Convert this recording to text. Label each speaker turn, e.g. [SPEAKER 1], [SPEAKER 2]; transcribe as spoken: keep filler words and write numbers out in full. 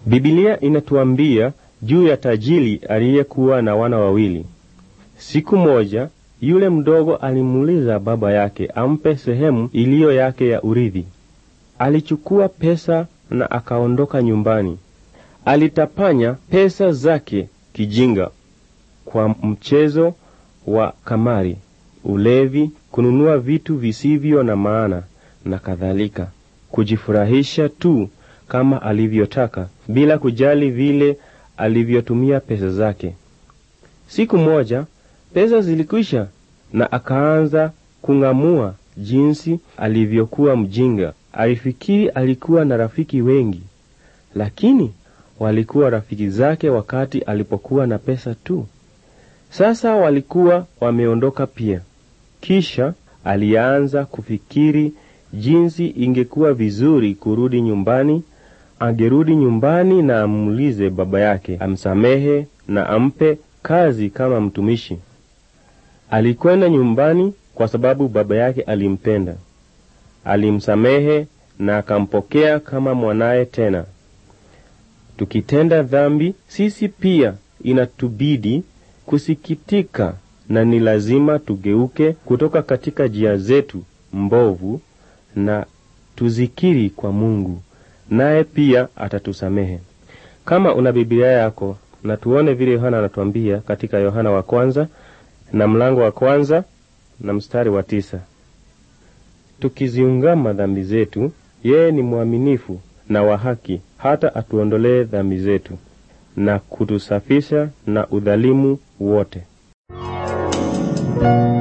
[SPEAKER 1] Biblia inatuambia juu ya tajiri aliyekuwa na wana wawili. Siku moja, yule mdogo alimuuliza baba yake ampe sehemu iliyo yake ya urithi. Alichukua pesa na akaondoka nyumbani. Alitapanya pesa zake kijinga kwa mchezo wa kamari, ulevi, kununua vitu visivyo na maana na kadhalika, kujifurahisha tu kama alivyotaka bila kujali vile alivyotumia pesa zake. Siku moja pesa zilikwisha na akaanza kungamua jinsi alivyokuwa mjinga. Alifikiri alikuwa na rafiki wengi, lakini walikuwa rafiki zake wakati alipokuwa na pesa tu. Sasa walikuwa wameondoka pia. Kisha alianza kufikiri jinsi ingekuwa vizuri kurudi nyumbani. Angerudi nyumbani na amuulize baba yake amsamehe na ampe kazi kama mtumishi. Alikwenda nyumbani kwa sababu baba yake alimpenda. Alimsamehe na akampokea kama mwanaye tena. Tukitenda dhambi, sisi pia inatubidi kusikitika na ni lazima tugeuke kutoka katika njia zetu mbovu na tuzikiri kwa Mungu, naye pia atatusamehe. Kama una Biblia yako, na tuone vile Yohana anatuambia katika Yohana wa kwanza na mlango wa kwanza na mstari wa tisa. Tukiziungama dhambi zetu, yeye ni mwaminifu na wa haki hata atuondolee dhambi zetu na kutusafisha na udhalimu wote.